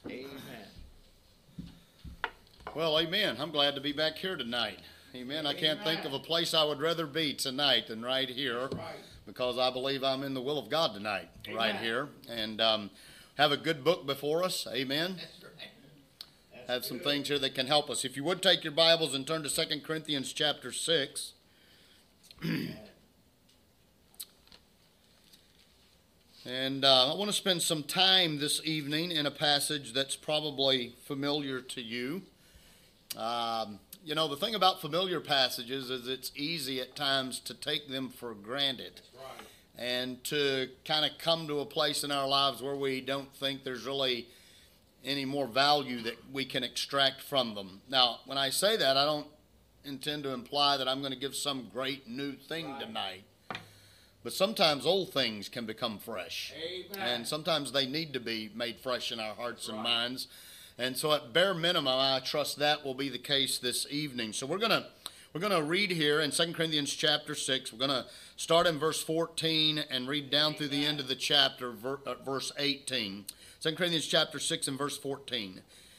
Amen. Well, amen. I'm glad to be back here tonight. Amen. I can't think of a place I would rather be tonight than right here, because I believe I'm in the will of God tonight, right here. And have a good book before us. Amen. Have some things here that can help us. If you would take your Bibles and turn to 2 Corinthians chapter 6. And I want to spend some time this evening in a passage that's probably familiar to you. You know, the thing about familiar passages is it's easy at times to take them for granted. And to kind of come to a place in our lives where we don't think there's really any more value that we can extract from them. Now, when I say that, I don't intend to imply that I'm going to give some great new thing tonight. But sometimes old things can become fresh. Amen. And sometimes they need to be made fresh in our hearts and minds. And so at bare minimum, I trust that will be the case this evening. So we're going to read here in 2 Corinthians chapter 6. We're going to start in verse 14 and read down through the end of the chapter, verse 18. 2 Corinthians chapter 6 and verse 14.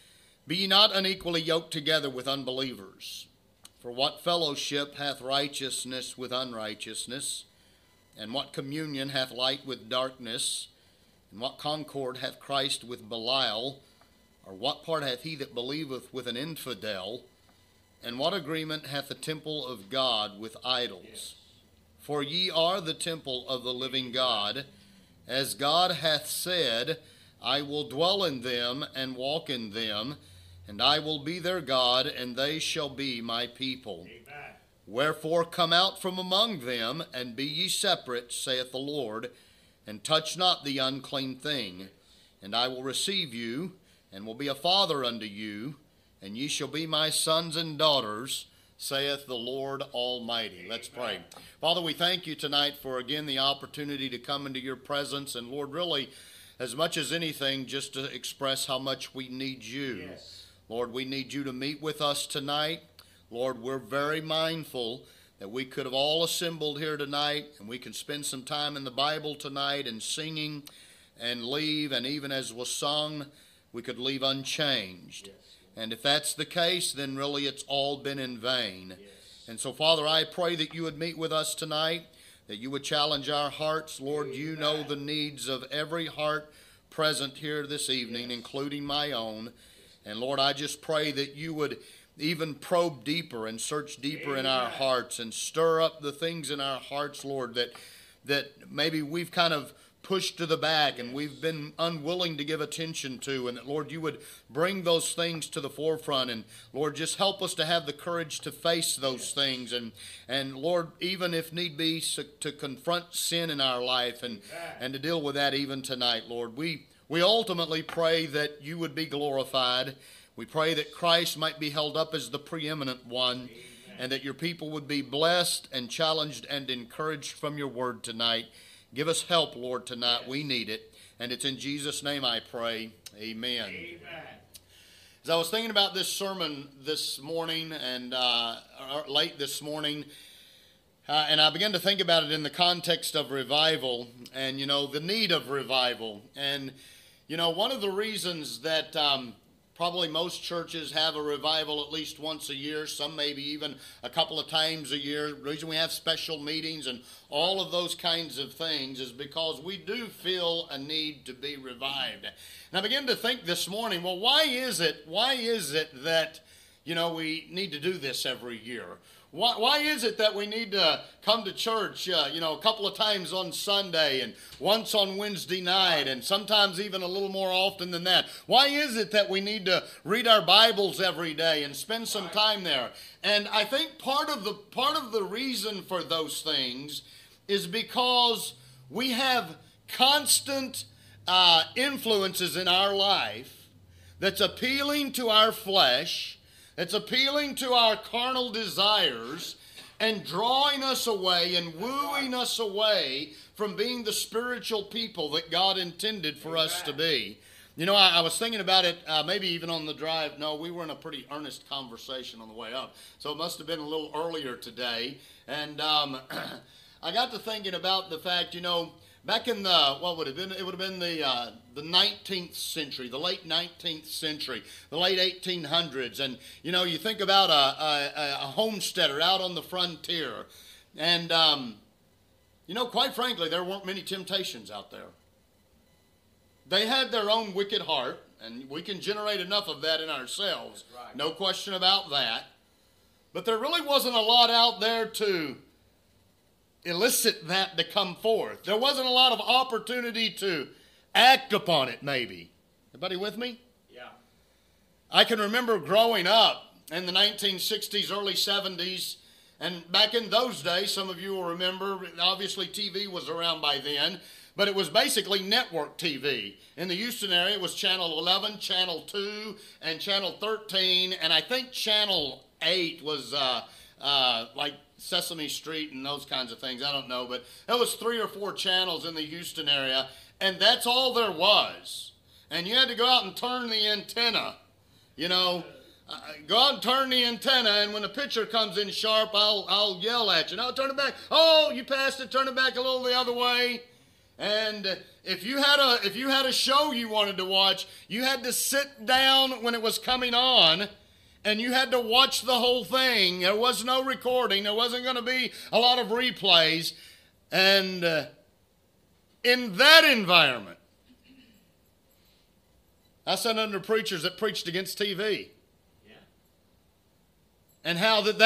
Be ye not unequally yoked together with unbelievers. For what fellowship hath righteousness with unrighteousness? And what communion hath light with darkness? And what concord hath Christ with Belial? Or what part hath he that believeth with an infidel? And what agreement hath the temple of God with idols? Yes. For ye are the temple of the living God. As God hath said, I will dwell in them and walk in them, and I will be their God, and they shall be my people. Amen. Wherefore come out from among them, and be ye separate, saith the Lord, and touch not the unclean thing. And I will receive you, and will be a father unto you, and ye shall be my sons and daughters, saith the Lord Almighty. Let's pray. Father, we thank you tonight for, again, the opportunity to come into your presence, and Lord, really, as much as anything, just to express how much we need you. Yes. Lord, we need you to meet with us tonight. Lord, we're very mindful that we could have all assembled here tonight, and we can spend some time in the Bible tonight and singing and leave, and even as was sung, we could leave unchanged. Yes. And if that's the case, then really it's all been in vain. Yes. And so, Father, I pray that you would meet with us tonight, that you would challenge our hearts. Lord, Amen. You know the needs of every heart present here this evening, yes. including my own. And Lord, I just pray that you would even probe deeper and search deeper Amen. In our hearts and stir up the things in our hearts, Lord, that maybe we've kind of pushed to the back and we've been unwilling to give attention to, and that, Lord, you would bring those things to the forefront, and Lord, just help us to have the courage to face those things, and Lord, even if need be, to confront sin in our life and to deal with that even tonight, Lord. We ultimately pray that you would be glorified. We pray that Christ might be held up as the preeminent one. Amen. And that your people would be blessed and challenged and encouraged from your word tonight. Give us help, Lord, tonight. Yes. We need it. And it's in Jesus' name I pray. Amen. Amen. As I was thinking about this sermon this morning and late this morning, and I began to think about it in the context of revival and, you know, the need of revival. And, you know, one of the reasons that probably most churches have a revival at least once a year, some maybe even a couple of times a year. The reason we have special meetings and all of those kinds of things is because we do feel a need to be revived. And I began to think this morning, well, why is it that, you know, we need to do this every year? Why is it that we need to come to church, you know, a couple of times on Sunday and once on Wednesday night and sometimes even a little more often than that? Why is it that we need to read our Bibles every day and spend some time there? And I think part of the reason for those things is because we have constant influences in our life that's appealing to our flesh, it's appealing to our carnal desires and drawing us away and wooing us away from being the spiritual people that God intended for us to be. You know, I was thinking about it maybe even on the drive. No, we were in a pretty earnest conversation on the way up. So it must have been a little earlier today. And I got to thinking about the fact, you know, back in the, what would it have been? It would have been the 19th century, the late 19th century, the late 1800s. And, you know, you think about a homesteader out on the frontier. And, you know, quite frankly, there weren't many temptations out there. They had their own wicked heart, and we can generate enough of that in ourselves. Right. No question about that. But there really wasn't a lot out there to elicit that to come forth. There wasn't a lot of opportunity to act upon it, maybe. Everybody with me? Yeah. I can remember growing up in the 1960s, early 70s, and back in those days, some of you will remember, obviously TV was around by then, but it was basically network TV. In the Houston area, it was Channel 11, Channel 2, and Channel 13, and I think Channel 8 was like Sesame Street and those kinds of things. I don't know, but there was 3 or 4 channels in the Houston area, and that's all there was. And you had to go out and turn the antenna, you know. Go out and turn the antenna, and when the picture comes in sharp, I'll yell at you. No, turn it back. Oh, you passed it. Turn it back a little the other way. And if you had a show you wanted to watch, you had to sit down when it was coming on, and you had to watch the whole thing. There was no recording. There wasn't going to be a lot of replays. And in that environment, I sat under preachers that preached against TV. Yeah. And how that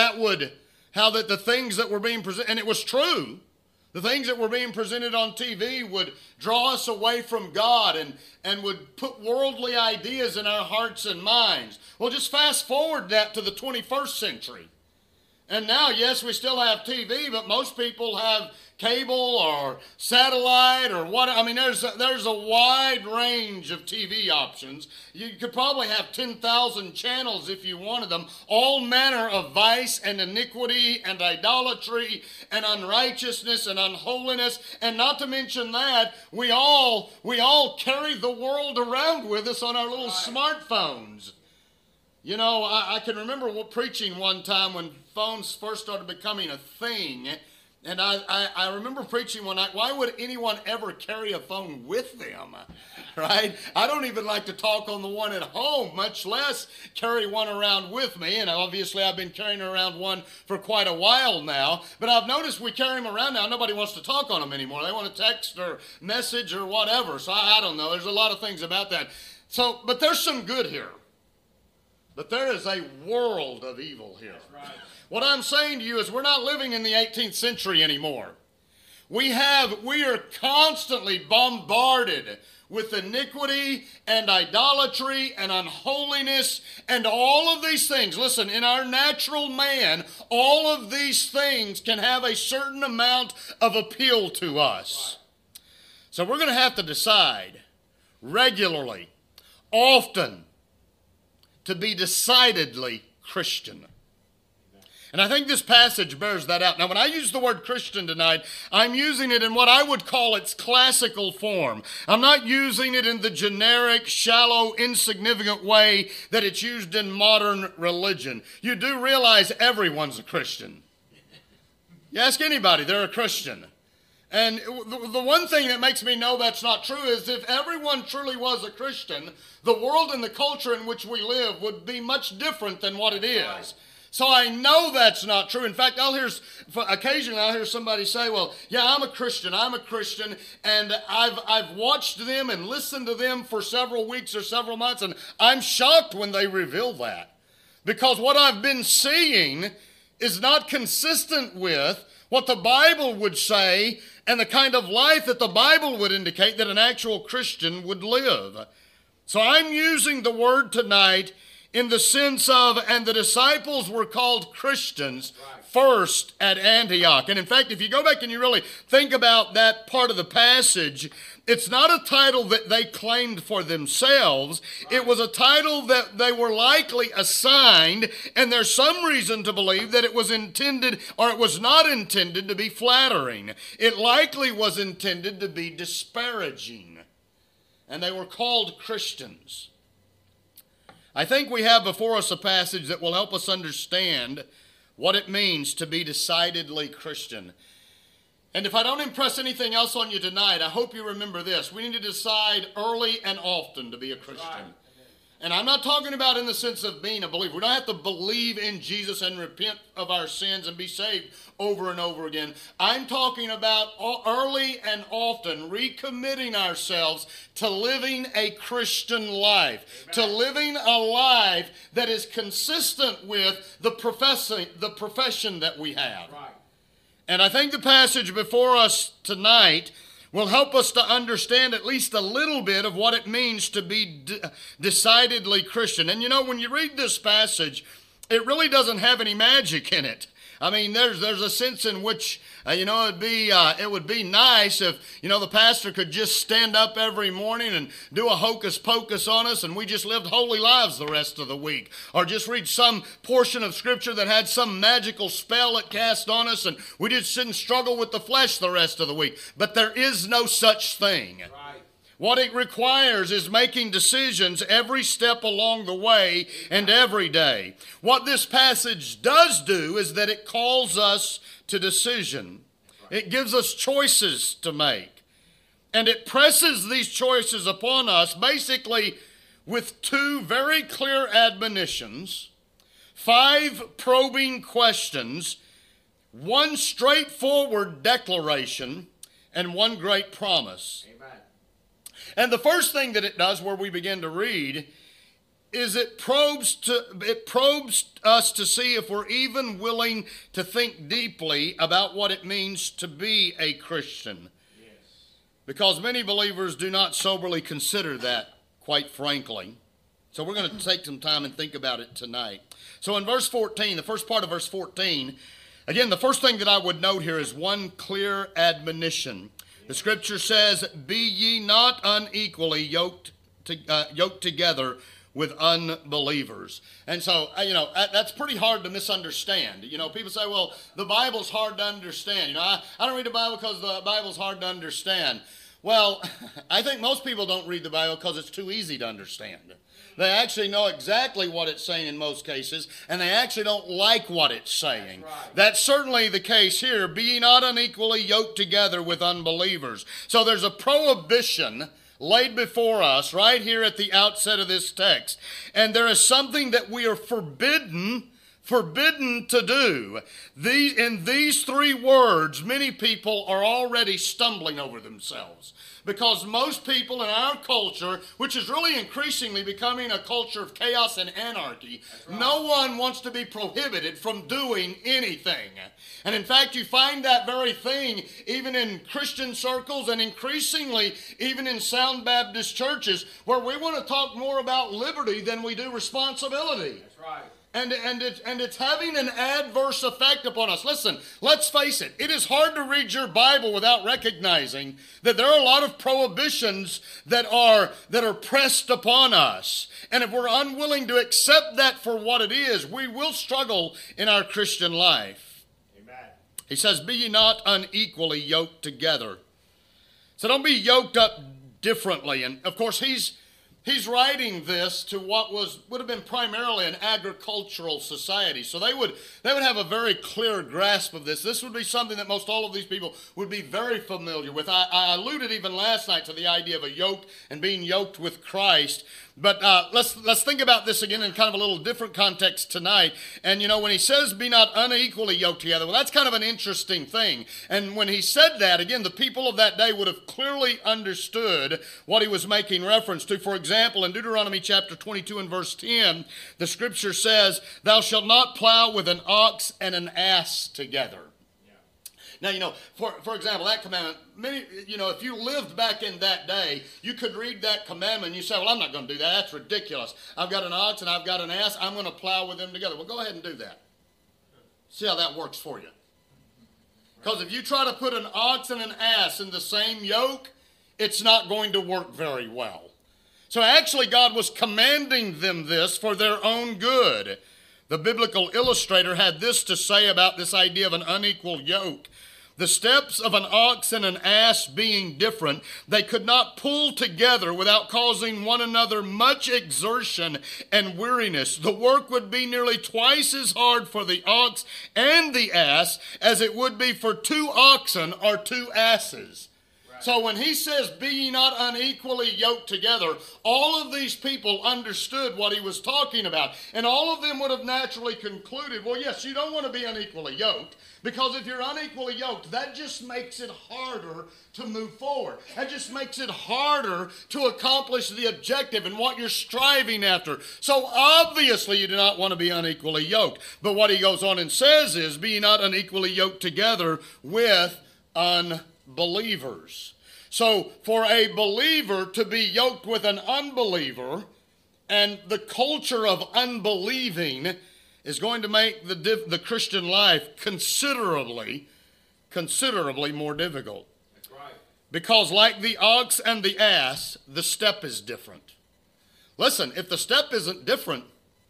the things that were being presented, and it was true, the things that were being presented on TV would draw us away from God and would put worldly ideas in our hearts and minds. Well, just fast forward that to the 21st century. And now, yes, we still have TV, but most people have cable or satellite or what. I mean, there's a wide range of TV options. You could probably have 10,000 channels if you wanted them. All manner of vice and iniquity and idolatry and unrighteousness and unholiness. And not to mention that, we all carry the world around with us on our little smartphones. You know, I can remember preaching one time when phones first started becoming a thing. And I remember preaching one night, why would anyone ever carry a phone with them, right? I don't even like to talk on the one at home, much less carry one around with me. And obviously I've been carrying around one for quite a while now. But I've noticed we carry them around now. Nobody wants to talk on them anymore. They want to text or message or whatever. So I don't know. There's a lot of things about that. So, but there's some good here. But there is a world of evil here. That's right. What I'm saying to you is we're not living in the 18th century anymore. We are constantly bombarded with iniquity and idolatry and unholiness and all of these things. Listen, in our natural man, all of these things can have a certain amount of appeal to us. So we're going to have to decide regularly, often, to be decidedly Christian. And I think this passage bears that out. Now, when I use the word Christian tonight, I'm using it in what I would call its classical form. I'm not using it in the generic, shallow, insignificant way that it's used in modern religion. You do realize everyone's a Christian. You ask anybody, they're a Christian. And the one thing that makes me know that's not true is if everyone truly was a Christian, the world and the culture in which we live would be much different than what it is. So I know that's not true. In fact, occasionally I'll hear somebody say, well, yeah, I'm a Christian, and I've watched them and listened to them for several weeks or several months, and I'm shocked when they reveal that. Because what I've been seeing is not consistent with what the Bible would say and the kind of life that the Bible would indicate that an actual Christian would live. So I'm using the word tonight in the sense of, and the disciples were called Christians first at Antioch. And in fact, if you go back and you really think about that part of the passage, it's not a title that they claimed for themselves. It was a title that they were likely assigned, and there's some reason to believe that it was intended, or it was not intended to be flattering. It likely was intended to be disparaging. And they were called Christians. I think we have before us a passage that will help us understand what it means to be decidedly Christian. And if I don't impress anything else on you tonight, I hope you remember this. We need to decide early and often to be a Christian. Right. And I'm not talking about in the sense of being a believer. We don't have to believe in Jesus and repent of our sins and be saved over and over again. I'm talking about early and often recommitting ourselves to living a Christian life. Amen. To living a life that is consistent with the profession that we have. Right. And I think the passage before us tonight will help us to understand at least a little bit of what it means to be decidedly Christian. And you know, when you read this passage, it really doesn't have any magic in it. I mean, there's a sense in which, it would be nice if, the pastor could just stand up every morning and do a hocus pocus on us and we just lived holy lives the rest of the week. Or just read some portion of Scripture that had some magical spell it cast on us and we just didn't struggle with the flesh the rest of the week. But there is no such thing. Right. What it requires is making decisions every step along the way and every day. What this passage does do is that it calls us to decision. It gives us choices to make. And it presses these choices upon us basically with two very clear admonitions, 5 probing questions, 1 straightforward declaration, and 1 great promise. Amen. And the first thing that it does, where we begin to read, is it probes us to see if we're even willing to think deeply about what it means to be a Christian. Yes. Because many believers do not soberly consider that, quite frankly. So we're going to take some time and think about it tonight. So in verse 14, the first part of verse 14, again, the first thing that I would note here is 1 clear admonition. The Scripture says, "Be ye not unequally yoked together with unbelievers." And so, that's pretty hard to misunderstand. People say, well, the Bible's hard to understand. I don't read the Bible because the Bible's hard to understand. Well, I think most people don't read the Bible because it's too easy to understand. They actually know exactly what it's saying in most cases, and they actually don't like what it's saying. That's right. That's certainly the case here. Be ye not unequally yoked together with unbelievers. So there's a prohibition laid before us right here at the outset of this text. And there is something that we are forbidden to do. In these 3 words, many people are already stumbling over themselves. Because most people in our culture, which is really increasingly becoming a culture of chaos and anarchy, right, no one wants to be prohibited from doing anything. And in fact, you find that very thing even in Christian circles and increasingly even in sound Baptist churches, where we want to talk more about liberty than we do responsibility. That's right. And it's having an adverse effect upon us. Listen, let's face it. It is hard to read your Bible without recognizing that there are a lot of prohibitions that are pressed upon us. And if we're unwilling to accept that for what it is, we will struggle in our Christian life. Amen. He says, "Be ye not unequally yoked together." So don't be yoked up differently. And of course, He's writing this to what would have been primarily an agricultural society. So they would have a very clear grasp of this. This would be something that most all of these people would be very familiar with. I alluded even last night to the idea of a yoke and being yoked with Christ. But let's think about this again in kind of a little different context tonight. And when he says, "Be not unequally yoked together," well, that's kind of an interesting thing. And when he said that, again, the people of that day would have clearly understood what he was making reference to. For example, in Deuteronomy chapter 22 and verse 10, the Scripture says, "Thou shalt not plow with an ox and an ass together." Now, for example, that commandment, if you lived back in that day, you could read that commandment and you say, well, I'm not going to do that. That's ridiculous. I've got an ox and I've got an ass. I'm going to plow with them together. Well, go ahead and do that. See how that works for you. Because if you try to put an ox and an ass in the same yoke, it's not going to work very well. So actually, God was commanding them this for their own good. The biblical illustrator had this to say about this idea of an unequal yoke. The steps of an ox and an ass being different, they could not pull together without causing one another much exertion and weariness. The work would be nearly twice as hard for the ox and the ass as it would be for 2 oxen or 2 asses. So when he says, be ye not unequally yoked together, all of these people understood what he was talking about. And all of them would have naturally concluded, well, yes, you don't want to be unequally yoked, because if you're unequally yoked, that just makes it harder to move forward. That just makes it harder to accomplish the objective and what you're striving after. So obviously you do not want to be unequally yoked. But what he goes on and says is, be ye not unequally yoked together with unbelievers. So for a believer to be yoked with an unbeliever, and the culture of unbelieving is going to make the Christian life considerably more difficult. That's right. Because like the ox and the ass, the step is different. Listen, if the step isn't different,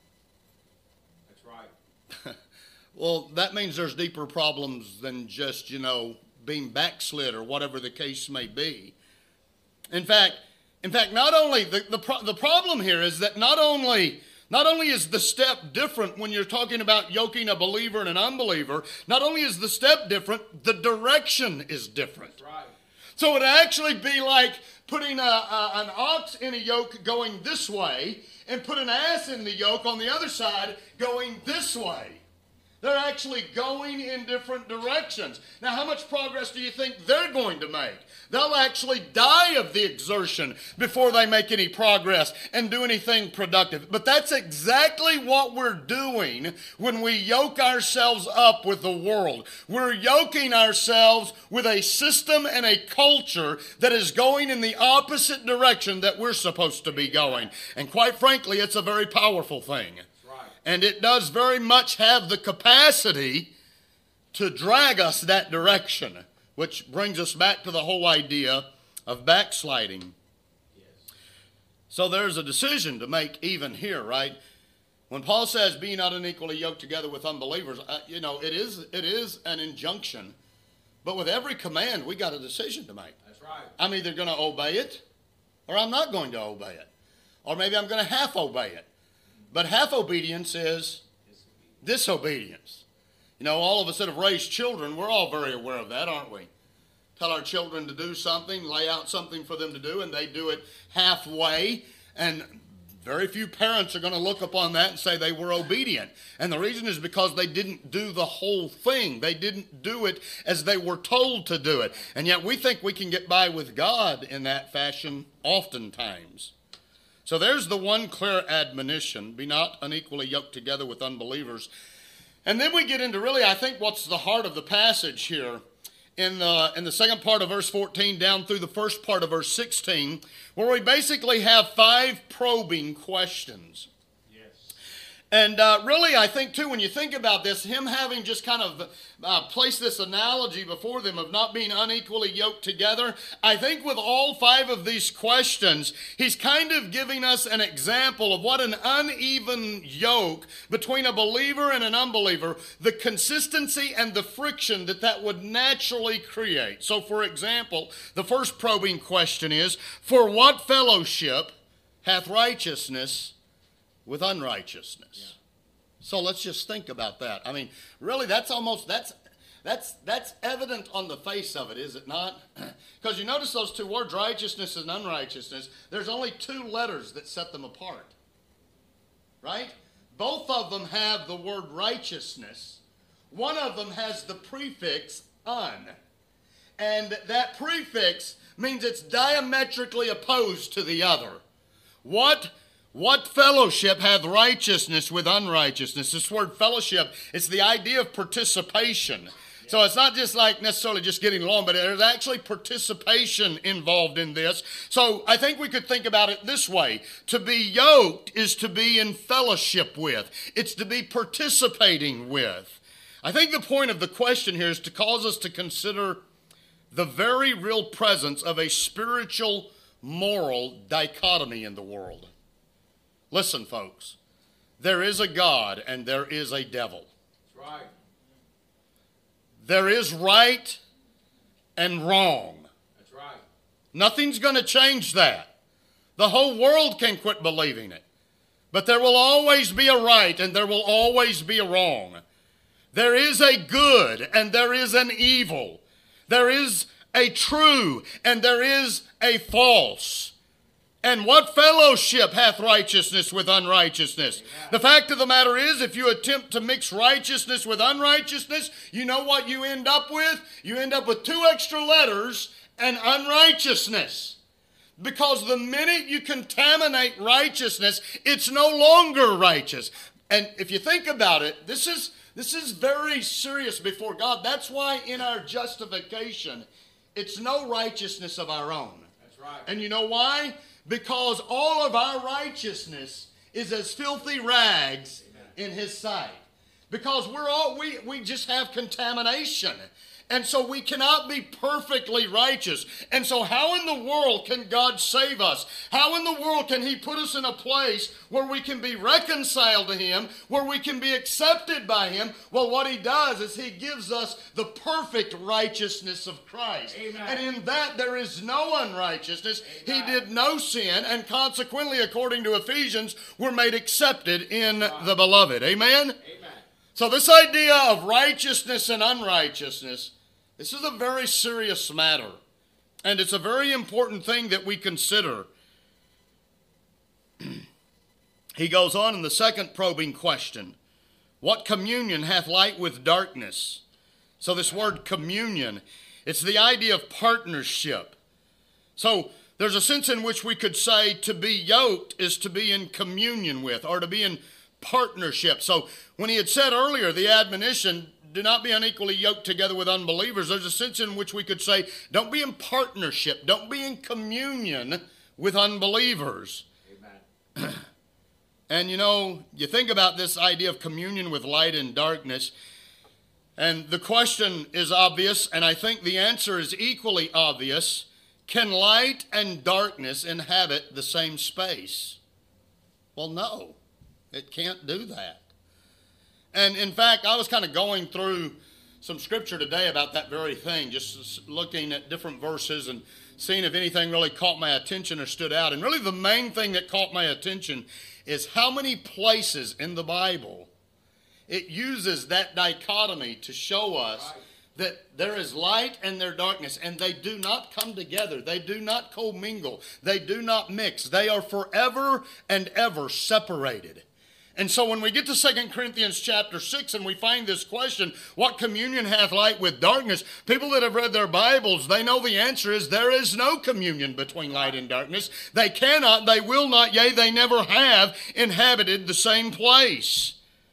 that's right. well, that means there's deeper problems than just, being backslid or whatever the case may be. In fact, not only the problem here is that not only is the step different when you're talking about yoking a believer and an unbeliever, not only is the step different, the direction is different. That's right. So it would actually be like putting an ox in a yoke going this way and put an ass in the yoke on the other side going this way. They're actually going in different directions. Now, how much progress do you think they're going to make? They'll actually die of the exertion before they make any progress and do anything productive. But that's exactly what we're doing when we yoke ourselves up with the world. We're yoking ourselves with a system and a culture that is going in the opposite direction that we're supposed to be going. And quite frankly, it's a very powerful thing. And it does very much have the capacity to drag us that direction, which brings us back to the whole idea of backsliding. Yes. So there's a decision to make even here, right? When Paul says, be not unequally yoked together with unbelievers, it is an injunction. But with every command, we got a decision to make. That's right. I'm either going to obey it, or I'm not going to obey it. Or maybe I'm going to half obey it. But half obedience is disobedience. All of us that have raised children, we're all very aware of that, aren't we? Tell our children to do something, lay out something for them to do, and they do it halfway. And very few parents are going to look upon that and say they were obedient. And the reason is because they didn't do the whole thing. They didn't do it as they were told to do it. And yet we think we can get by with God in that fashion oftentimes. So there's the one clear admonition, be not unequally yoked together with unbelievers. And then we get into really, I think, what's the heart of the passage here in the second part of verse 14 down through the first part of verse 16, where we basically have 5 probing questions. And really, I think, too, when you think about this, him having just kind of placed this analogy before them of not being unequally yoked together, I think with all 5 of these questions, he's kind of giving us an example of what an uneven yoke between a believer and an unbeliever, the consistency and the friction that would naturally create. So, for example, the first probing question is, for what fellowship hath righteousness with unrighteousness? Yeah. So let's just think about that. I mean, really, that's evident on the face of it, is it not? Because you notice those 2 words, righteousness and unrighteousness, there's only 2 letters that set them apart. Right? Both of them have the word righteousness. One of them has the prefix un. And that prefix means it's diametrically opposed to the other. What fellowship hath righteousness with unrighteousness? This word fellowship, it's the idea of participation. So it's not just like necessarily just getting along, but there's actually participation involved in this. So I think we could think about it this way. To be yoked is to be in fellowship with. It's to be participating with. I think the point of the question here is to cause us to consider the very real presence of a spiritual, moral dichotomy in the world. Listen, folks, there is a God and there is a devil. That's right. There is right and wrong. That's right. Nothing's going to change that. The whole world can quit believing it. But there will always be a right and there will always be a wrong. There is a good and there is an evil. There is a true and there is a false. And what fellowship hath righteousness with unrighteousness? Amen. The fact of the matter is, if you attempt to mix righteousness with unrighteousness, you know what you end up with? You end up with 2 extra letters and unrighteousness. Because the minute you contaminate righteousness, it's no longer righteous. And if you think about it, this is very serious before God. That's why in our justification, it's no righteousness of our own. That's right. And you know why? Because all of our righteousness is as filthy rags in His sight. Because we just have contamination. And so we cannot be perfectly righteous. And so how in the world can God save us? How in the world can He put us in a place where we can be reconciled to Him, where we can be accepted by Him? Well, what He does is He gives us the perfect righteousness of Christ. Amen. And in that there is no unrighteousness. Amen. He did no sin, and consequently, according to Ephesians, we're made accepted in the Beloved. Amen? Amen. So this idea of righteousness and unrighteousness, this is a very serious matter, and it's a very important thing that we consider. He goes on in the second probing question, what communion hath light with darkness? So this word communion, it's the idea of partnership. So there's a sense in which we could say to be yoked is to be in communion with, or to be in partnership. So when he had said earlier the admonition, do not be unequally yoked together with unbelievers, there's a sense in which we could say, don't be in partnership, don't be in communion with unbelievers. Amen. And you know, you think about this idea of communion with light and darkness, and the question is obvious, and I think the answer is equally obvious. Can light and darkness inhabit the same space? Well, no, it can't do that. And in fact, I was kind of going through some scripture today about that very thing, just looking at different verses and seeing if anything really caught my attention or stood out. And really the main thing that caught my attention is how many places in the Bible it uses that dichotomy to show us that there is light and there's darkness, and they do not come together. They do not commingle. They do not mix. They are forever and ever separated. And so when we get to 2 Corinthians chapter 6 and we find this question, what communion hath light with darkness? People that have read their Bibles, they know the answer is there is no communion between light and darkness. They cannot, they will not, yea, they never have inhabited the same place.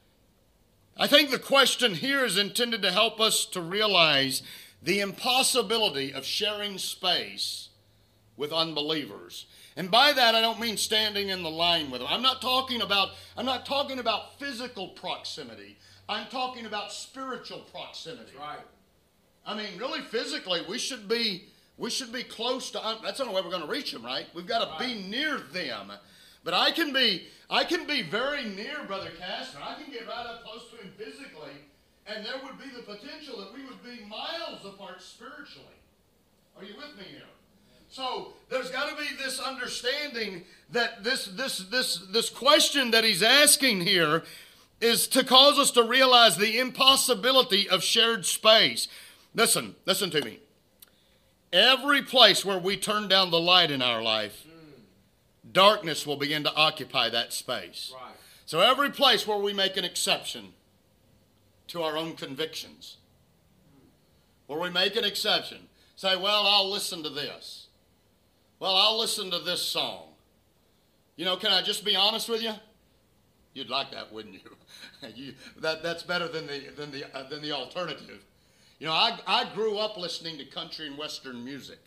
I think the question here is intended to help us to realize the impossibility of sharing space with unbelievers. And by that, I don't mean standing in the line with them. I'm not talking about physical proximity. I'm talking about spiritual proximity. That's right. I mean, really physically, we should be close to, that's the only way we're going to reach them, right? We've got to be near them. But I can be very near Brother Castor. I can get right up close to him physically, and there would be the potential that we would be miles apart spiritually. Are you with me here? So there's got to be this understanding that this question that he's asking here is to cause us to realize the impossibility of shared space. Listen to me. Every place where we turn down the light in our life, darkness will begin to occupy that space. Right. So every place where we make an exception to our own convictions, where we make an exception, say, well, I'll listen to this. Well, I'll listen to this song. You know, can I just be honest with you? You'd like that, wouldn't you? That's better than the alternative. You know, I grew up listening to country and western music,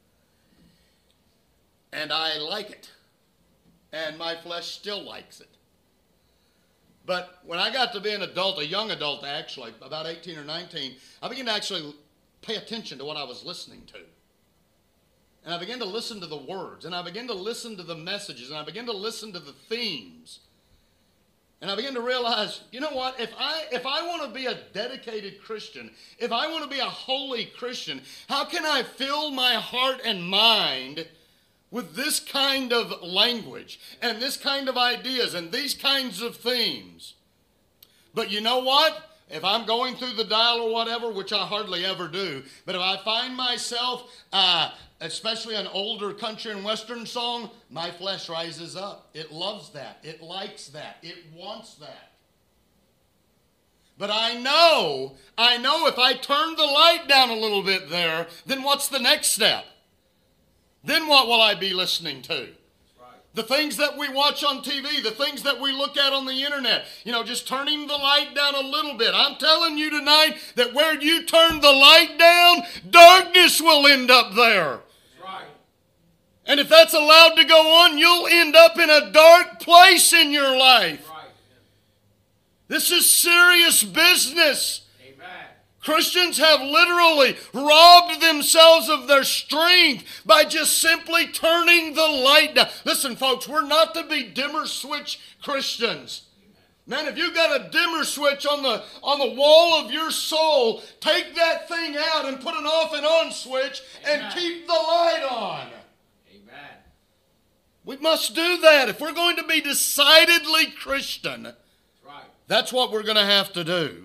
and I like it, and my flesh still likes it. But when I got to be an adult, a young adult actually, about 18 or 19, I began to actually pay attention to what I was listening to. And I began to listen to the words, and I began to listen to the messages, and I began to listen to the themes. And I began to realize, you know what? If I want to be a dedicated Christian, if I want to be a holy Christian, how can I fill my heart and mind with this kind of language and this kind of ideas and these kinds of themes? But you know what? If I'm going through the dial or whatever, which I hardly ever do, but if I find myself, especially an older country and western song, my flesh rises up. It loves that. It likes that. It wants that. But I know if I turn the light down a little bit there, then what's the next step? Then what will I be listening to? The things that we watch on TV, the things that we look at on the internet, just turning the light down a little bit. I'm telling you tonight that where you turn the light down, darkness will end up there. Right. And if that's allowed to go on, you'll end up in a dark place in your life. Right. This is serious business. Christians have literally robbed themselves of their strength by just simply turning the light down. Listen, folks, we're not to be dimmer switch Christians. Man, if you've got a dimmer switch on the wall of your soul, take that thing out and put an off and on switch and keep the light on. Amen. We must do that. If we're going to be decidedly Christian, that's what we're going to have to do.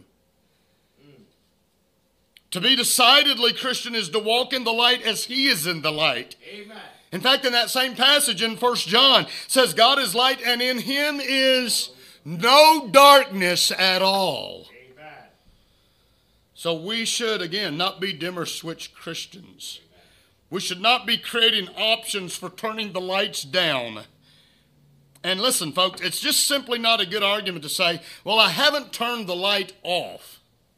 To be decidedly Christian is to walk in the light as He is in the light. Amen. In fact, in that same passage in 1 John, it says, God is light and in Him is no darkness at all. Amen. So we should, again, not be dimmer switch Christians. Amen. We should not be creating options for turning the lights down. And listen, folks, it's just simply not a good argument to say, well, I haven't turned the light off.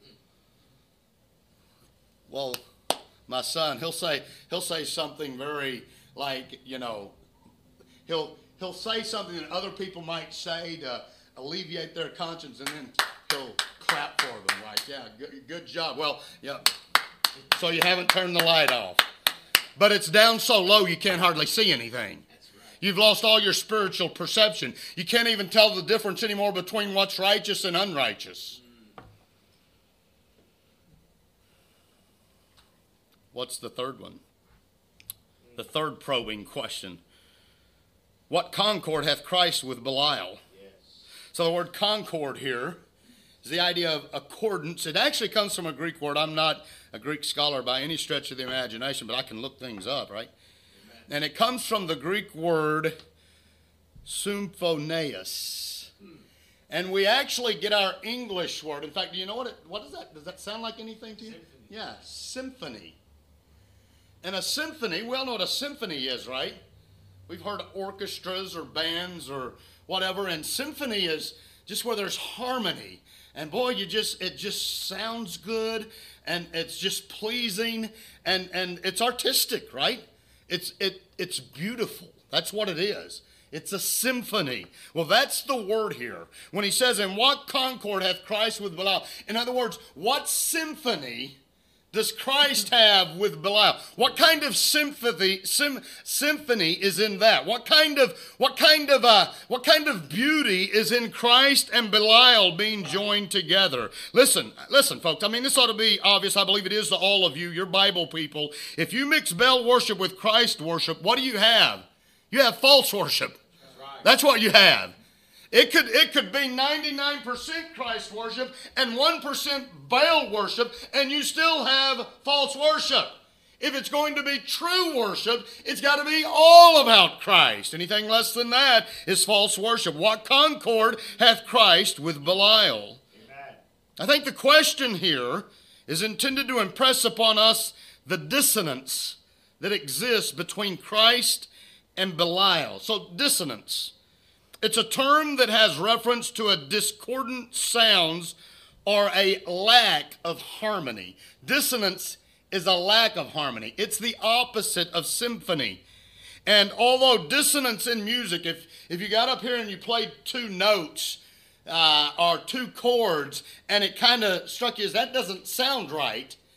Well, my son, he'll say something very like, he'll say something that other people might say to alleviate their conscience, and then he'll clap for them like, yeah, good job. Well, yeah, so you haven't turned the light off. But it's down so low you can't hardly see anything. That's right. You've lost all your spiritual perception. You can't even tell the difference anymore between what's righteous and unrighteous. What's the third one? The third probing question. What concord hath Christ with Belial? Yes. So the word concord here is the idea of accordance. It actually comes from a Greek word. I'm not a Greek scholar by any stretch of the imagination, but I can look things up, right? Amen. And it comes from the Greek word symphoneus. And we actually get our English word. In fact, do you know what is that? Does that sound like anything to you? Symphony. Yeah, symphony. And a symphony, we all know what a symphony is, right? We've heard of orchestras or bands or whatever, and symphony is just where there's harmony. And boy, it just sounds good, and it's just pleasing, and it's artistic, right? It's beautiful. That's what it is. It's a symphony. Well, that's the word here. When he says, "And what concord hath Christ with Belial?" In other words, what symphony does Christ have with Belial? What kind of symphony is in that? What kind of beauty is in Christ and Belial being joined together? Listen, folks. I mean, this ought to be obvious. I believe it is to all of you. You're Bible people. If you mix Baal worship with Christ worship, what do you have? You have false worship. That's what you have. It could be 99% Christ worship and 1% Baal worship, and you still have false worship. If it's going to be true worship, it's got to be all about Christ. Anything less than that is false worship. What concord hath Christ with Belial? Amen. I think the question here is intended to impress upon us the dissonance that exists between Christ and Belial. So, dissonance. It's a term that has reference to a discordant sounds or a lack of harmony. Dissonance is a lack of harmony. It's the opposite of symphony. And although dissonance in music, if you got up here and you played two notes or two chords and it kind of struck you as that doesn't sound right,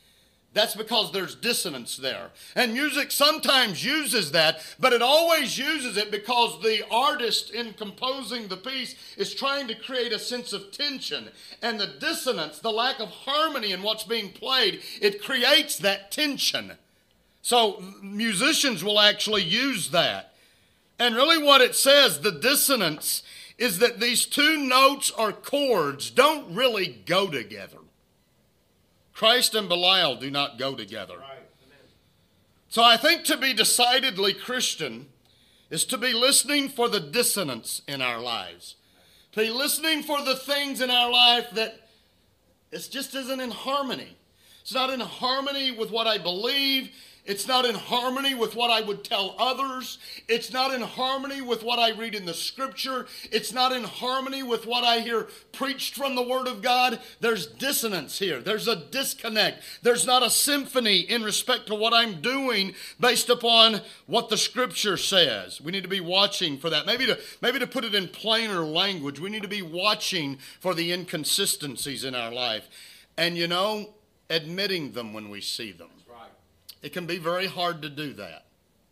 That's because there's dissonance there. And music sometimes uses that, but it always uses it because the artist in composing the piece is trying to create a sense of tension. And the dissonance, the lack of harmony in what's being played, it creates that tension. So musicians will actually use that. And really what it says, the dissonance, is that these two notes or chords don't really go together. Christ and Belial do not go together. Right. So I think to be decidedly Christian is to be listening for the dissonance in our lives. To be listening for the things in our life that it just isn't in harmony. It's not in harmony with what I believe. It's not in harmony with what I would tell others. It's not in harmony with what I read in the Scripture. It's not in harmony with what I hear preached from the Word of God. There's dissonance here. There's a disconnect. There's not a symphony in respect to what I'm doing based upon what the Scripture says. We need to be watching for that. Maybe to put it in plainer language, we need to be watching for the inconsistencies in our life. And admitting them when we see them. It can be very hard to do that.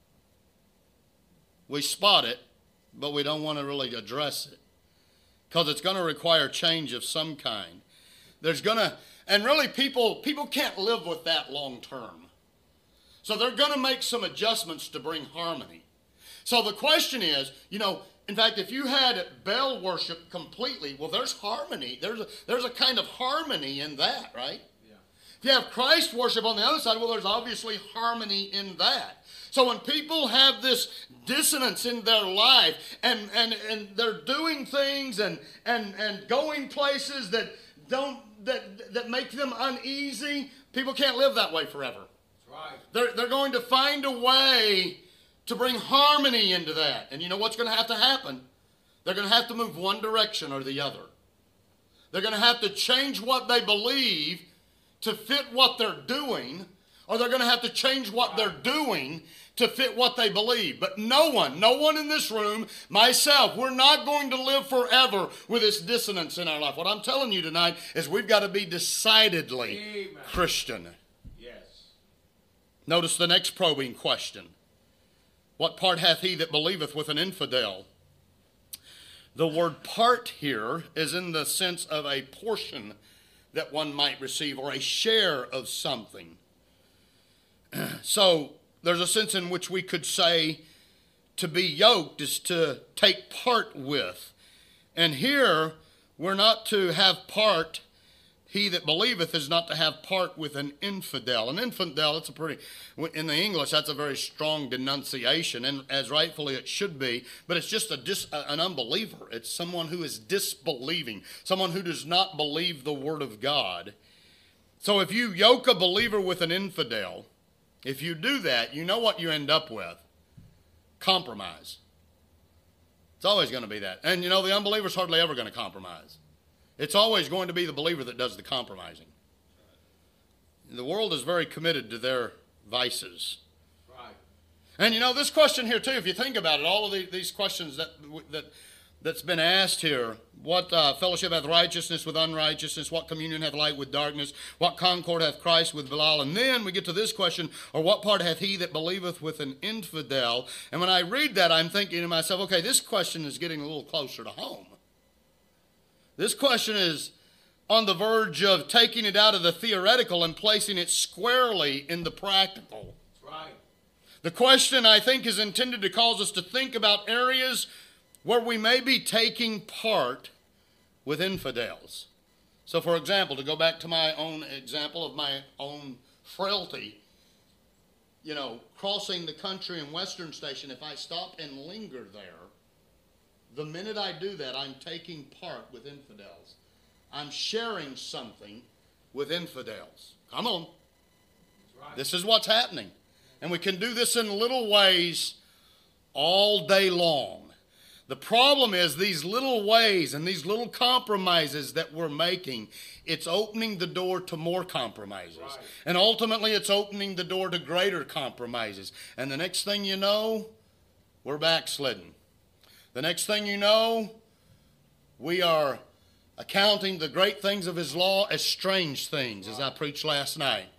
We spot it, but we don't want to really address it because it's going to require change of some kind. And really people can't live with that long term. So they're going to make some adjustments to bring harmony. So the question is, in fact, if you had Baal worship completely, well, there's harmony. There's a kind of harmony in that, right? If you have Christ worship on the other side, well, there's obviously harmony in that. So when people have this dissonance in their life and they're doing things and going places that make them uneasy, people can't live that way forever. That's right. They're going to find a way to bring harmony into that. And you know what's going to happen? They're going to have to move one direction or the other. They're going to have to change what they believe to fit what they're doing, or they're going to have to change what they're doing to fit what they believe. But no one in this room, myself, we're not going to live forever with this dissonance in our life. What I'm telling you tonight is we've got to be decidedly Amen. Christian. Yes. Notice the next probing question. What part hath he that believeth with an infidel? The word part here is in the sense of a portion that one might receive, or a share of something. So there's a sense in which we could say to be yoked is to take part with. And here we're not to have part. He that believeth is not to have part with an infidel. An infidel, in the English, that's a very strong denunciation, and as rightfully it should be, but it's just an unbeliever. It's someone who is disbelieving, someone who does not believe the Word of God. So if you yoke a believer with an infidel, if you do that, you know what you end up with? Compromise. It's always going to be that. And the unbeliever's hardly ever going to compromise. It's always going to be the believer that does the compromising. The world is very committed to their vices. Right. And this question here too, if you think about it, all of these questions that's been asked here, what fellowship hath righteousness with unrighteousness? What communion hath light with darkness? What concord hath Christ with Belial? And then we get to this question, or what part hath he that believeth with an infidel? And when I read that, I'm thinking to myself, okay, this question is getting a little closer to home. This question is on the verge of taking it out of the theoretical and placing it squarely in the practical. That's right. The question, I think, is intended to cause us to think about areas where we may be taking part with infidels. So, for example, to go back to my own example of my own frailty, crossing the country in Western Station, if I stop and linger there, the minute I do that, I'm taking part with infidels. I'm sharing something with infidels. Come on. That's right. This is what's happening. And we can do this in little ways all day long. The problem is these little ways and these little compromises that we're making, it's opening the door to more compromises. Right. And ultimately, it's opening the door to greater compromises. And the next thing you know, we're backslidden. The next thing you know, we are accounting the great things of His law as strange things, as I preached last night.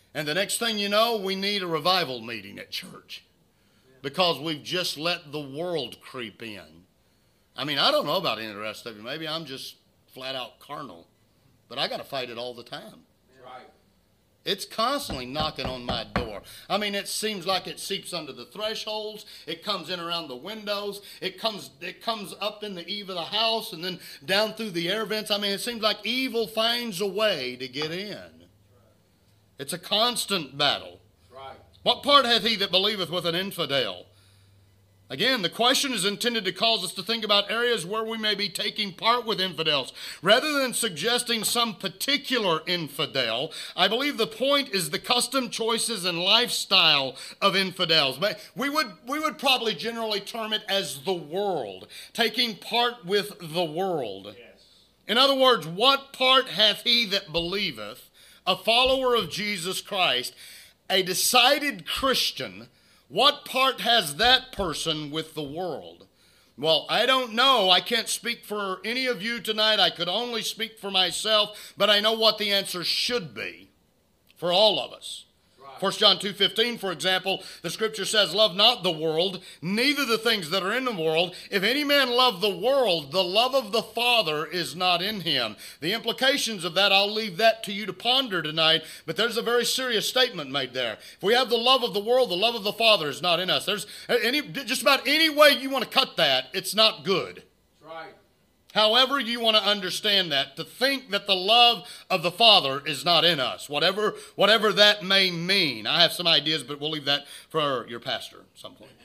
And the next thing you know, we need a revival meeting at church because we've just let the world creep in. I mean, I don't know about any of the rest of you. Maybe I'm just flat out carnal, but I got to fight it all the time. Right. It's constantly knocking on my door. I mean, it seems like it seeps under the thresholds. It comes in around the windows. It comes up in the eave of the house and then down through the air vents. I mean, it seems like evil finds a way to get in. It's a constant battle. Right. What part hath he that believeth with an infidel? Again, the question is intended to cause us to think about areas where we may be taking part with infidels. Rather than suggesting some particular infidel, I believe the point is the custom, choices, and lifestyle of infidels. We would probably generally term it as the world, taking part with the world. Yes. In other words, what part hath he that believeth, a follower of Jesus Christ, a decided Christian, what part has that person with the world? Well, I don't know. I can't speak for any of you tonight. I could only speak for myself, but I know what the answer should be for all of us. 1 John 2:15, for example, the scripture says, love not the world, neither the things that are in the world. If any man love the world, the love of the Father is not in him. The implications of that, I'll leave that to you to ponder tonight, but there's a very serious statement made there. If we have the love of the world, the love of the Father is not in us. There's just about any way you want to cut that, it's not good. That's right. However you want to understand that, to think that the love of the Father is not in us, whatever that may mean. I have some ideas, but we'll leave that for your pastor at some point.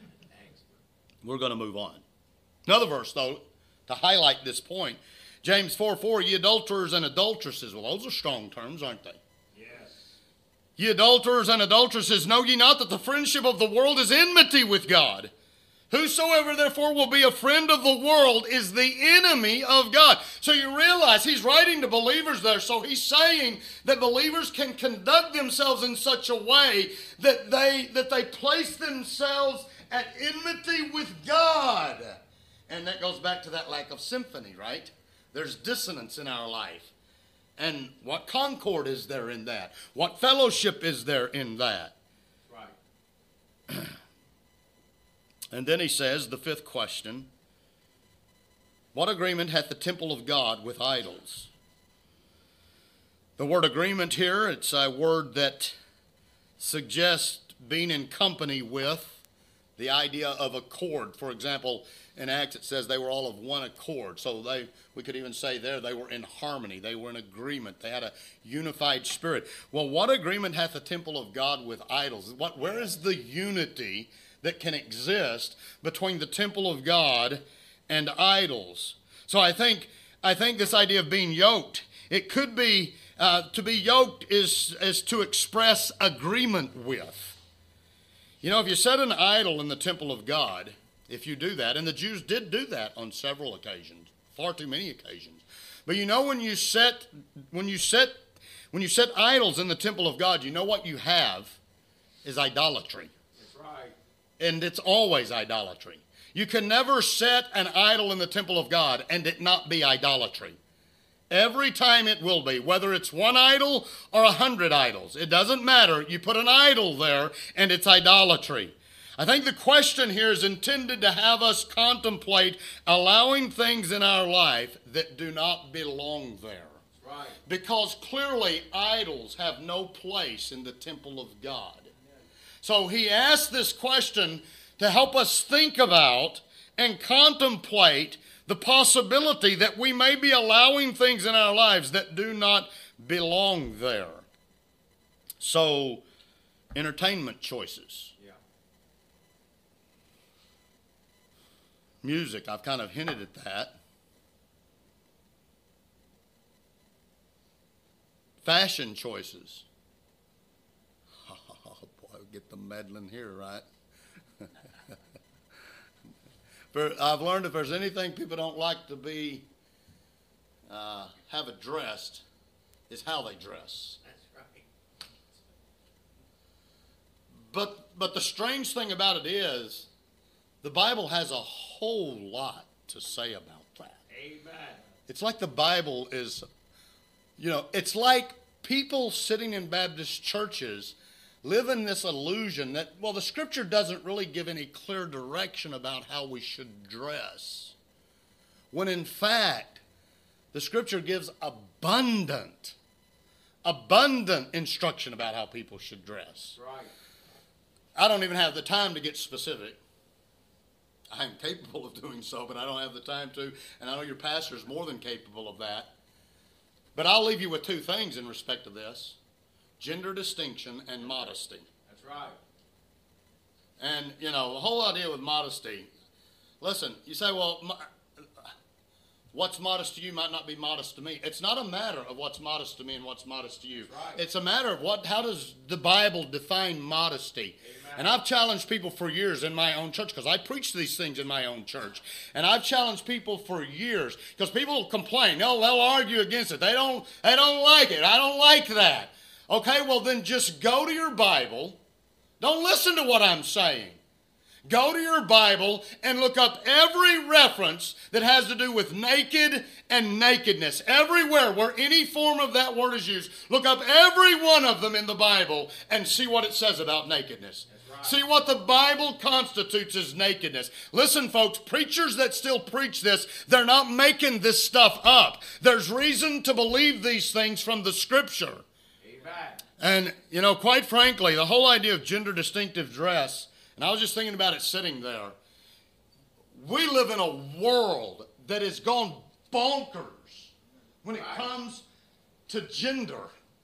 We're going to move on. Another verse, though, to highlight this point. James 4:4, ye adulterers and adulteresses. Well, those are strong terms, aren't they? Yes. Ye adulterers and adulteresses, know ye not that the friendship of the world is enmity with God? Whosoever therefore will be a friend of the world is the enemy of God. So you realize he's writing to believers there. So he's saying that believers can conduct themselves in such a way that they place themselves at enmity with God. And that goes back to that lack of symphony, right? There's dissonance in our life. And what concord is there in that? What fellowship is there in that? Right. And then he says, the fifth question, what agreement hath the temple of God with idols? The word agreement here, it's a word that suggests being in company with, the idea of accord. For example, in Acts it says they were all of one accord. So we could even say there they were in harmony. They were in agreement. They had a unified spirit. Well, what agreement hath the temple of God with idols? Where is the unity that can exist between the temple of God and idols? So I think this idea of being yoked, it could be, to be yoked is to express agreement with. You know, if you set an idol in the temple of God, if you do that, and the Jews did do that on several occasions, far too many occasions. But you know, when you set idols in the temple of God, you know what you have is idolatry. And it's always idolatry. You can never set an idol in the temple of God and it not be idolatry. Every time it will be, whether it's one idol or 100 idols. It doesn't matter. You put an idol there and it's idolatry. I think the question here is intended to have us contemplate allowing things in our life that do not belong there. Right. Because clearly idols have no place in the temple of God. So he asked this question to help us think about and contemplate the possibility that we may be allowing things in our lives that do not belong there. So, entertainment choices. Yeah. Music, I've kind of hinted at that. Fashion choices. Get the meddling here, right? I've learned if there's anything people don't like to be have addressed, is how they dress. That's right. But the strange thing about it is, the Bible has a whole lot to say about that. Amen. It's like the Bible is, it's like people sitting in Baptist churches live in this illusion that, well, the Scripture doesn't really give any clear direction about how we should dress. When in fact, the Scripture gives abundant instruction about how people should dress. Right. I don't even have the time to get specific. I am capable of doing so, but I don't have the time to, and I know your pastor is more than capable of that. But I'll leave you with two things in respect to this: gender distinction and modesty. That's right. And, the whole idea with modesty, listen, you say, well, what's modest to you might not be modest to me. It's not a matter of what's modest to me and what's modest to you. Right. It's a matter of how does the Bible define modesty? Amen. And I've challenged people for years in my own church, because I preach these things in my own church. And I've challenged people for years, because people will complain. They'll argue against it. They don't like it. I don't like that. Okay, well then just go to your Bible. Don't listen to what I'm saying. Go to your Bible and look up every reference that has to do with naked and nakedness. Everywhere where any form of that word is used, look up every one of them in the Bible and see what it says about nakedness. Right. See what the Bible constitutes as nakedness. Listen, folks, preachers that still preach this, they're not making this stuff up. There's reason to believe these things from the Scripture. Amen. And, quite frankly, the whole idea of gender distinctive dress, and I was just thinking about it sitting there. We live in a world that has gone bonkers when it comes to gender.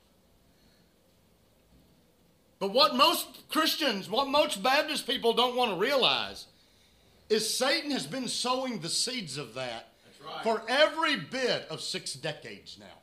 But what most Christians, what most Baptist people don't want to realize is Satan has been sowing the seeds of that for every bit of 6 decades now.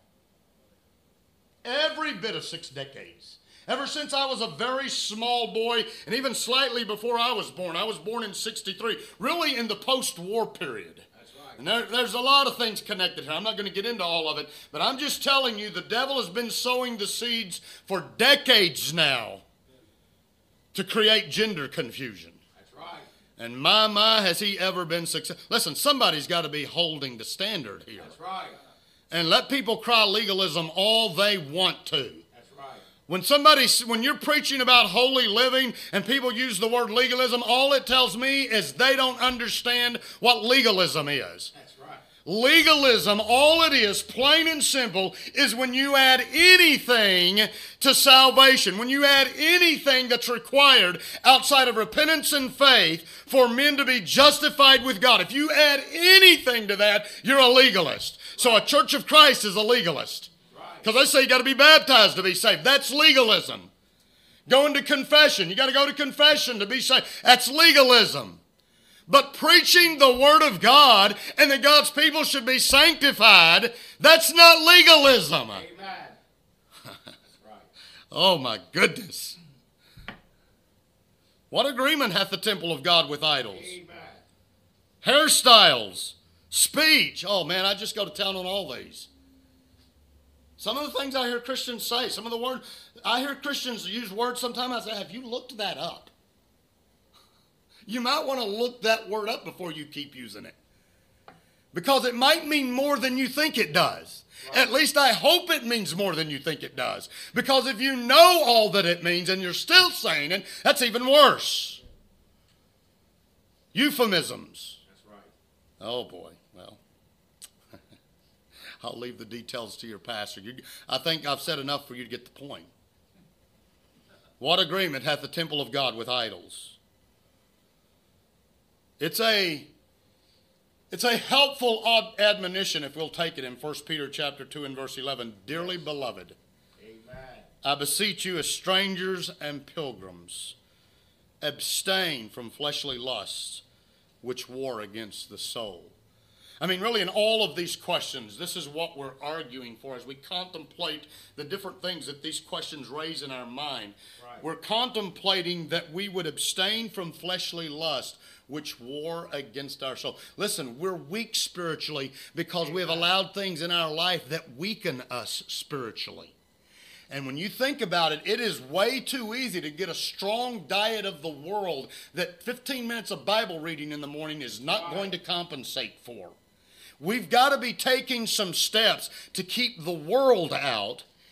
Every bit of 6 decades. Ever since I was a very small boy, and even slightly before I was born in 63, really in the post-war period. That's right. And there's a lot of things connected here. I'm not going to get into all of it, but I'm just telling you the devil has been sowing the seeds for decades now to create gender confusion. That's right. And my, has he ever been successful? Listen, somebody's got to be holding the standard here. That's right. And let people cry legalism all they want to. When you're preaching about holy living and people use the word legalism, all it tells me is they don't understand what legalism is. That's right. Legalism, all it is, plain and simple, is when you add anything to salvation, when you add anything that's required outside of repentance and faith for men to be justified with God. If you add anything to that, you're a legalist. So a Church of Christ is a legalist. Because they say you got to be baptized to be saved. That's legalism. Going to confession. You got to go to confession to be saved. That's legalism. But preaching the Word of God and that God's people should be sanctified, that's not legalism. Amen. That's right. Oh my goodness. What agreement hath the temple of God with idols? Amen. Hairstyles. Speech. Oh man, I just go to town on all these. Some of the things I hear Christians say, some of the words, I hear Christians use words sometimes. I say, have you looked that up? You might want to look that word up before you keep using it. Because it might mean more than you think it does. Right. At least I hope it means more than you think it does. Because if you know all that it means and you're still saying it, that's even worse. Euphemisms. That's right. Oh boy. I'll leave the details to your pastor. I think I've said enough for you to get the point. What agreement hath the temple of God with idols? It's a helpful admonition if we'll take it in 1 Peter chapter 2 and verse 11. Dearly beloved, Amen. I beseech you as strangers and pilgrims, abstain from fleshly lusts which war against the soul. I mean, really, in all of these questions, this is what we're arguing for as we contemplate the different things that these questions raise in our mind. Right. We're contemplating that we would abstain from fleshly lust, which war against our soul. Listen, we're weak spiritually because we have allowed things in our life that weaken us spiritually. And when you think about it, it is way too easy to get a strong diet of the world that 15 minutes of Bible reading in the morning is not going to compensate for. We've got to be taking some steps to keep the world out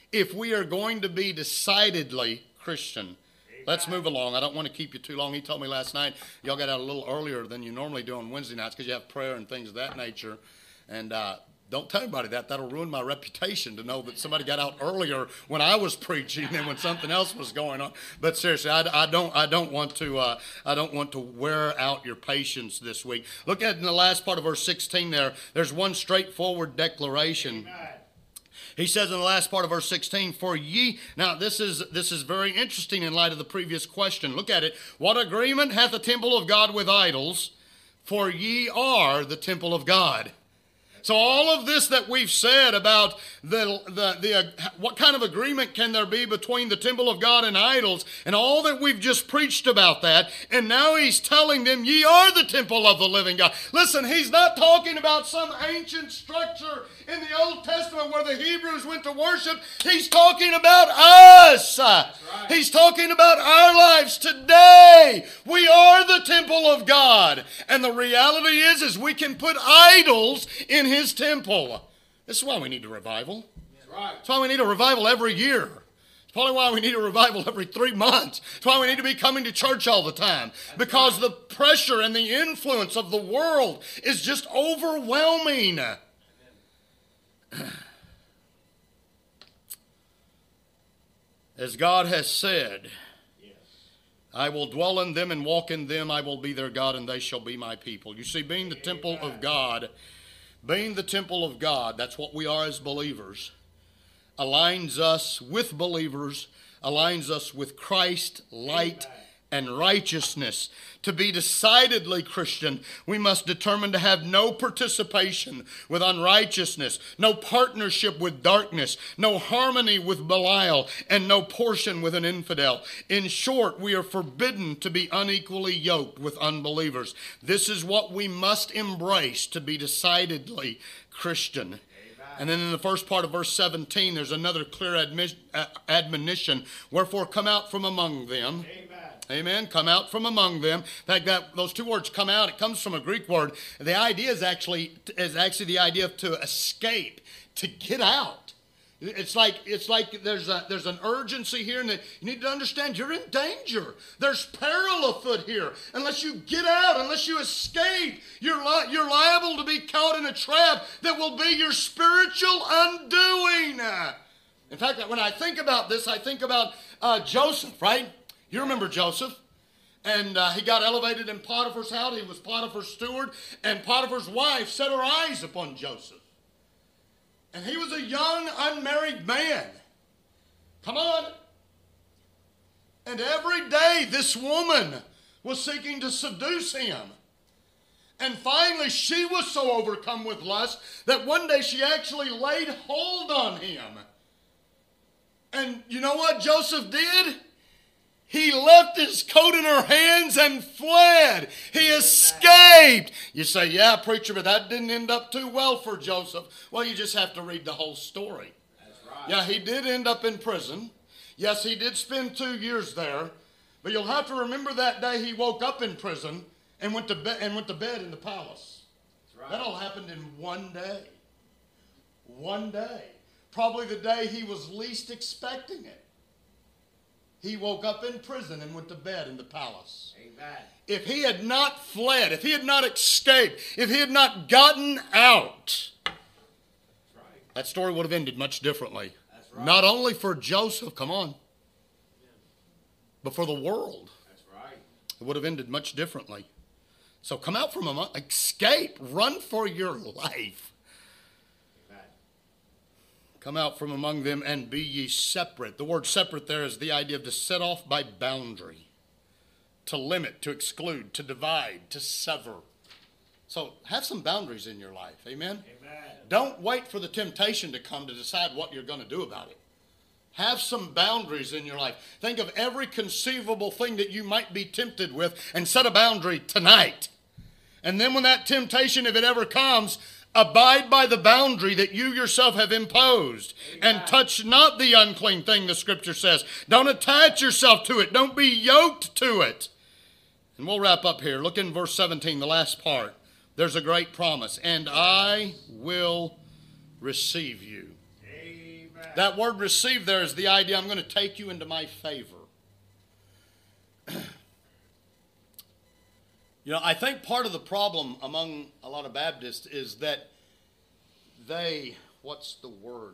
if we are going to be decidedly Christian. Let's move along. I don't want to keep you too long. He told me last night, y'all got out a little earlier than you normally do on Wednesday nights because you have prayer and things of that nature. And don't tell anybody that. That'll ruin my reputation to know that somebody got out earlier when I was preaching than when something else was going on. But seriously, I don't want to wear out your patience this week. Look at in the last part of verse 16 there. There's one straightforward declaration. Amen. He says in the last part of verse 16, for ye, now this is very interesting in light of the previous question. Look at it. What agreement hath the temple of God with idols? For ye are the temple of God. So all of this that we've said about what kind of agreement can there be between the temple of God and idols, and all that we've just preached about that, and now he's telling them, ye are the temple of the living God. Listen, he's not talking about some ancient structure in the Old Testament where the Hebrews went to worship. He's talking about us. Right. He's talking about our lives today. We are the temple of God. And the reality is we can put idols in his temple. This is why we need a revival. That's right. That's why we need a revival every year. It's probably why we need a revival every 3 months. It's why we need to be coming to church all the time. Because the pressure and the influence of the world is just overwhelming. As God has said, Yes. I will dwell in them and walk in them. I will be their God and they shall be my people. You see, being the temple of God, that's what we are as believers, aligns us with believers, aligns us with Christ, light, and righteousness. To be decidedly Christian, we must determine to have no participation with unrighteousness, no partnership with darkness, no harmony with Belial, and no portion with an infidel. In short, we are forbidden to be unequally yoked with unbelievers. This is what we must embrace to be decidedly Christian. And then in the first part of verse 17, there's another clear admonition. Wherefore come out from among them. Amen. Come out from among them. In fact, those two words, come out, it comes from a Greek word. The idea is actually the idea of to escape, to get out. It's like there's an urgency here, and that you need to understand you're in danger. There's peril afoot here. Unless you get out, unless you escape, you're liable to be caught in a trap that will be your spiritual undoing. In fact, when I think about this, I think about Joseph, right? You remember Joseph? And he got elevated in Potiphar's house. He was Potiphar's steward. And Potiphar's wife set her eyes upon Joseph. And he was a young, unmarried man. Come on. And every day this woman was seeking to seduce him. And finally she was so overcome with lust that one day she actually laid hold on him. And you know what Joseph did? He left his coat in her hands and fled. He escaped. You say, yeah, preacher, but that didn't end up too well for Joseph. Well, you just have to read the whole story. That's right. Yeah, he did end up in prison. Yes, he did spend 2 years there. But you'll have to remember that day he woke up in prison and went to bed in the palace. That's right. That all happened in one day. One day. Probably the day he was least expecting it. He woke up in prison and went to bed in the palace. Amen. If he had not fled, if he had not escaped, if he had not gotten out, That's right. that story would have ended much differently. That's right. Not only for Joseph, come on, but for the world. That's right. It would have ended much differently. So come out from among, escape, run for your life. Come out from among them and be ye separate. The word separate there is the idea of to set off by boundary, to limit, to exclude, to divide, to sever. So have some boundaries in your life. Amen? Amen. Don't wait for the temptation to come to decide what you're going to do about it. Have some boundaries in your life. Think of every conceivable thing that you might be tempted with and set a boundary tonight. And then when that temptation, if it ever comes, abide by the boundary that you yourself have imposed. Amen. And touch not the unclean thing, the scripture says. Don't attach yourself to it. Don't be yoked to it. And we'll wrap up here. Look in verse 17, the last part. There's a great promise. And I will receive you. Amen. That word receive there is the idea, I'm going to take you into my favor. You know, I think part of the problem among a lot of Baptists is that what's the word?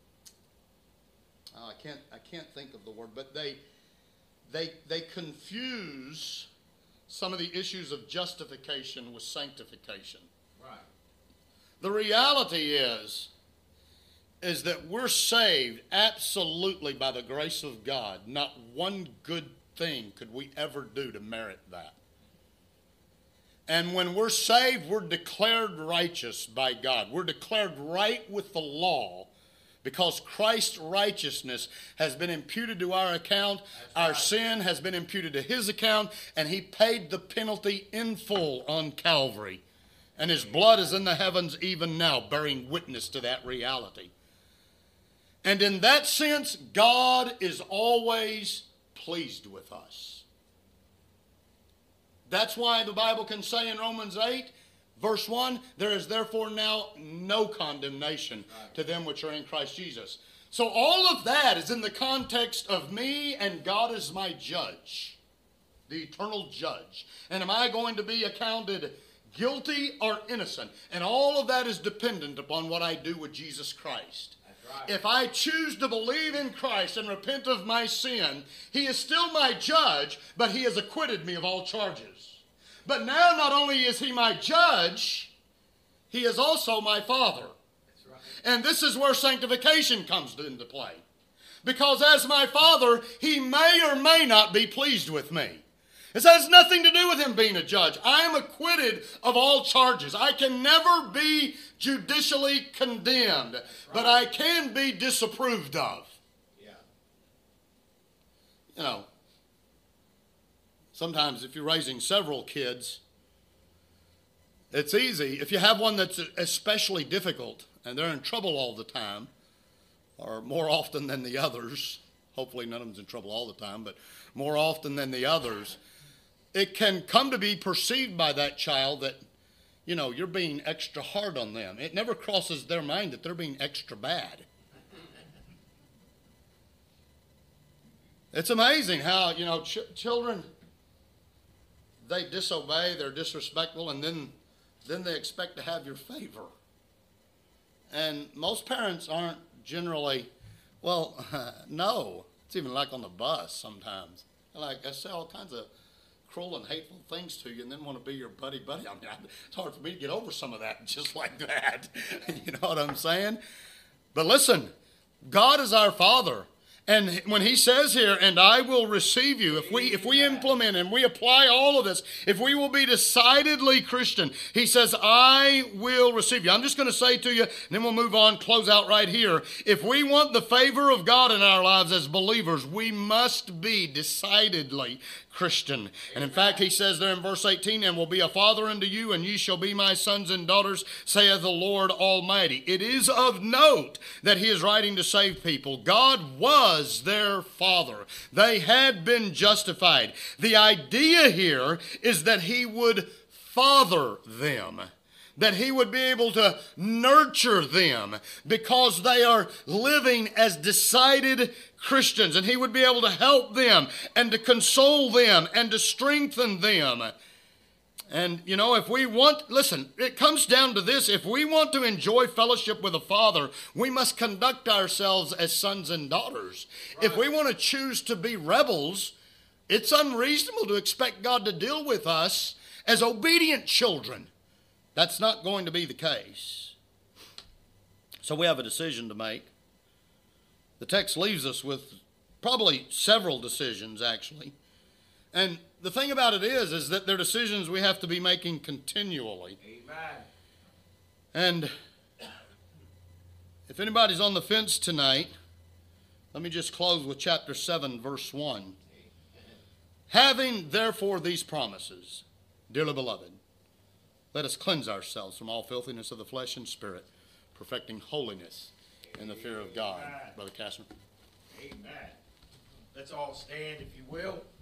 I can't think of the word, but they confuse some of the issues of justification with sanctification. Right. The reality is that we're saved absolutely by the grace of God. Not one good thing could we ever do to merit that. And when we're saved, we're declared righteous by God. We're declared right with the law because Christ's righteousness has been imputed to our account. Our sin has been imputed to His account, and He paid the penalty in full on Calvary. And His blood is in the heavens even now, bearing witness to that reality. And in that sense, God is always pleased with us. That's why the Bible can say in Romans 8, verse 1, there is therefore now no condemnation to them which are in Christ Jesus. So all of that is in the context of me and God as my judge, the eternal judge. And am I going to be accounted guilty or innocent? And all of that is dependent upon what I do with Jesus Christ. If I choose to believe in Christ and repent of my sin, He is still my judge, but He has acquitted me of all charges. But now not only is He my judge, He is also my Father. That's right. And this is where sanctification comes into play. Because as my Father, He may or may not be pleased with me. This has nothing to do with Him being a judge. I am acquitted of all charges. I can never be judicially condemned, but I can be disapproved of. Yeah. You know, sometimes if you're raising several kids, it's easy. If you have one that's especially difficult and they're in trouble all the time, or more often than the others, hopefully none of them's in trouble all the time, but more often than the others, it can come to be perceived by that child that, you know, you're being extra hard on them. It never crosses their mind that they're being extra bad. It's amazing how, you know, children, they disobey, they're disrespectful, and then they expect to have your favor. And most parents aren't generally, well, no. It's even like on the bus sometimes. Like, I say all kinds of cruel and hateful things to you and then want to be your buddy. I mean, it's hard for me to get over some of that just like that. You know what I'm saying? But listen, God is our Father. And when He says here, and I will receive you, if we implement and we apply all of this, if we will be decidedly Christian, He says, I will receive you. I'm just going to say to you, and then we'll move on, close out right here. If we want the favor of God in our lives as believers, we must be decidedly Christian. And in fact, He says there in verse 18, and will be a father unto you, and ye shall be my sons and daughters, saith the Lord Almighty. It is of note that He is writing to save people. God was their Father. They had been justified. The idea here is that He would father them, that He would be able to nurture them because they are living as decided Christians, and He would be able to help them and to console them and to strengthen them. And, you know, if we want, listen, it comes down to this. If we want to enjoy fellowship with the Father, we must conduct ourselves as sons and daughters. Right. If we want to choose to be rebels, it's unreasonable to expect God to deal with us as obedient children. That's not going to be the case. So we have a decision to make. The text leaves us with probably several decisions, actually. And the thing about it is that they're decisions we have to be making continually. Amen. And if anybody's on the fence tonight, let me just close with chapter 7, verse 1. Having therefore these promises, dearly beloved, let us cleanse ourselves from all filthiness of the flesh and spirit, perfecting holiness in the fear of God. Brother Kastner. Amen. Let's all stand, if you will.